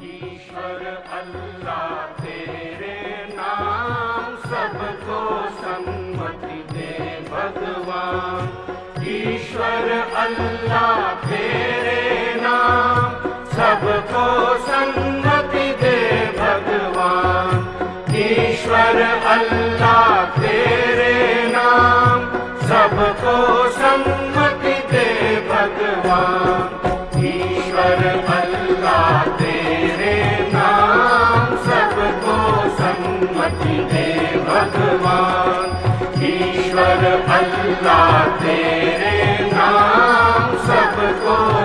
ईश्वर अल्लाह तेरे नाम सबको सन्मति दे भगवान। ईश्वर अल्लाह तेरे नाम सबको सन्मति दे भगवान। ईश्वर अल्लाह तेरे नाम सबको सन्मति दे भगवान। ईश्वर अल्लाह तेरे नाम सबको सन्मति दे भगवान। ईश्वर अल्लाह तेरे नाम सबको